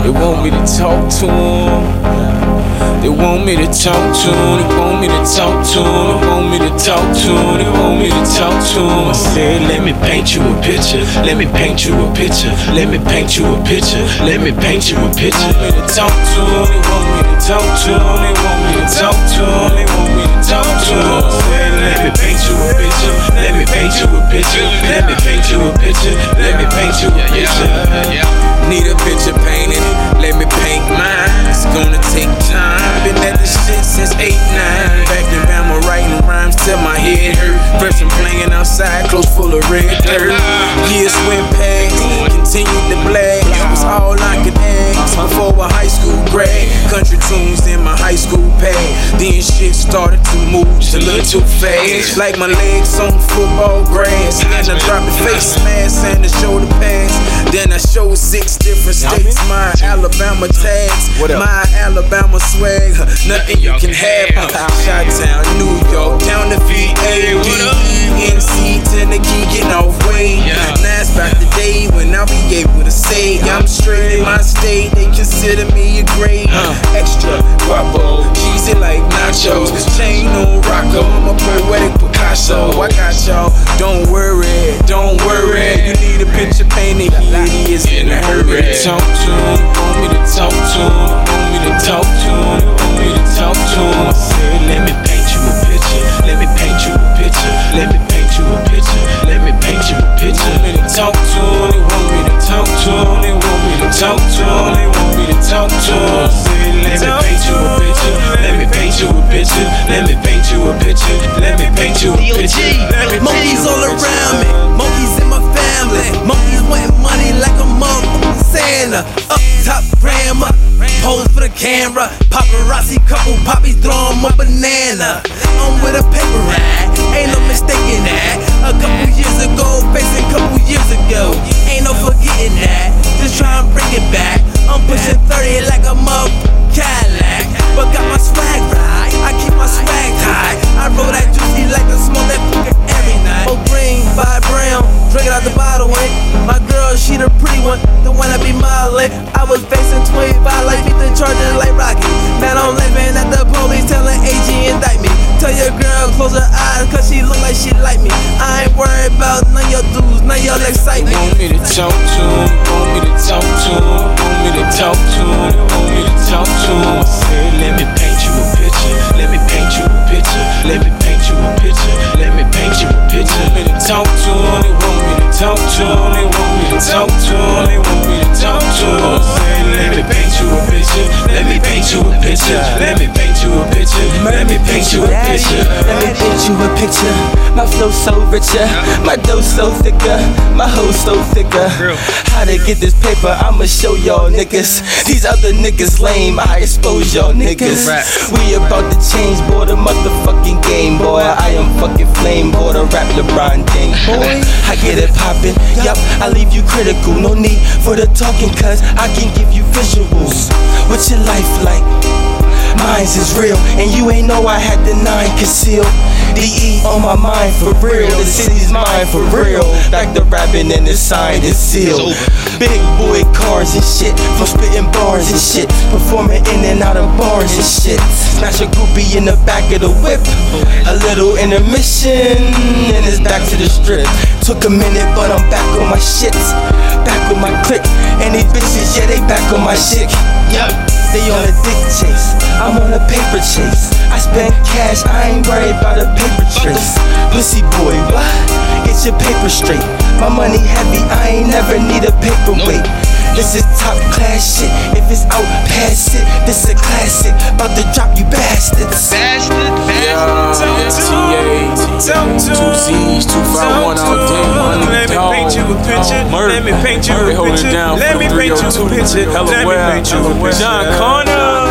They want me to talk to them. They want me to talk to them. They want me to talk to them. They want me to talk to them. They want me to talk to them. I said, let me paint you a picture. Let me paint you a picture. Let me paint you a picture. Let me paint you a picture. They want me to talk to them. They want me to talk to them. They want me to talk to them. They want me to talk to them. I said, let me paint you a picture. Let me paint you a picture. Let me paint you a picture. Let me paint you a picture. Need a picture painted. Let me paint mine. It's gonna take time. Been at this shit since 8-9. Back in Bama writing rhymes till my head hurt. First I'm playing outside, clothes full of red dirt. Years went past, continued to black. It was all I could ask before a high school grad. Country tunes in my high school pad. Then shit started to move just a little too fast. Like my legs on football grass. And I dropped the face mask and the shoulder pads. Then I showed 6 different states. My Alabama tags, my Alabama swag. Nothing you can have. Chi-Town, New York, down to VA, NC, Tennessee, getting off way. Now it's about the day when I'll be able to say I'm straight in my state. They consider me a great extra guapo, cheesy like nachos. Chain on Rocco, I'm a poetic Picasso. I got y'all, don't worry, don't worry. You need a picture painted, here it is in a hurry. Talk to him, want me to talk to him, want me to talk to him, want me to talk to him. I said, let me paint you a picture, let me paint you a picture, let me paint you a picture, let me paint you a picture. Want me to talk to him, they want me to talk to him, they want me to talk to him, they want me to talk to him. I said, let me paint you a picture, let me paint you a picture, let me paint you a picture, let me paint you a picture. Monkeys all around me, monkeys in my family, monkeys wanting money like a motherfucking Santa. Up top grandma, pose for the camera, paparazzi couple poppies throw 'em a banana. I'm with a paper ride, ain't no mistaking that. A couple years ago, facing couple years ago, ain't no forgetting that. Just try and bring it back. I'm pushing 30 like a motherfucking Cadillac, but got my swag right. I keep my swag tight. I roll that juicy like to smoke that fucking every night. Oh, green, 5 brown, drink it out the bottle, ain't. My girl, she the pretty one, the one that be modeling. I was facing 25 like beat the charges like Rocky. Man, I'm living at the police telling AG indict me. Tell your girl close her eyes cause she look like she like me. I ain't worried about none of your dudes, none of y'all excite me. Want me to talk to him, want me to talk to him, want me to talk to him, want me to talk to him. I said, let me paint you a picture, let me paint you a picture, let me paint you a picture, let me paint you a picture. Want me to talk to him, they want me to talk to him, they want me to talk to him, they want me to talk to him. I said, let me paint you a picture, let me paint you a picture, let me paint you a picture, let me paint you a picture. Let me paint you a picture. My flow so richer, my dough so thicker, my hoe so thicker. How to get this paper? I'ma show y'all niggas. These other niggas lame, I expose y'all niggas. We about to change, boy, the motherfucking game, boy. I am fucking flame, boy, the rap LeBron James, boy. I get it poppin', yup, I leave you critical. No need for the talking, cause I can give you visuals. What's your life like? Mine's is real, and you ain't know I had the 9 concealed. DE on my mind for real, the city's mine for real. Back to rapping and the sign is sealed. Big boy cars and shit, from spitting bars and shit, performing in and out of bars and shit. Smash a groupie in the back of the whip, a little intermission, and it's back to the strip. Took a minute, but I'm back on my shit, back with my clique, and these bitches, yeah, they back on my shit. Yup. They on a dick chase, I'm on a paper chase. I spend cash, I ain't worried about a paper trace. Pussy boy, what? Get your paper straight. My money heavy, I ain't never need a paperweight. This is top class shit, if it's out, pass it. This a classic, about to drop you bastards. Two Z's, 251 all day. Let me paint you a picture. Let me paint you a picture. Let me paint you a picture. Let me paint you a picture. John Connor.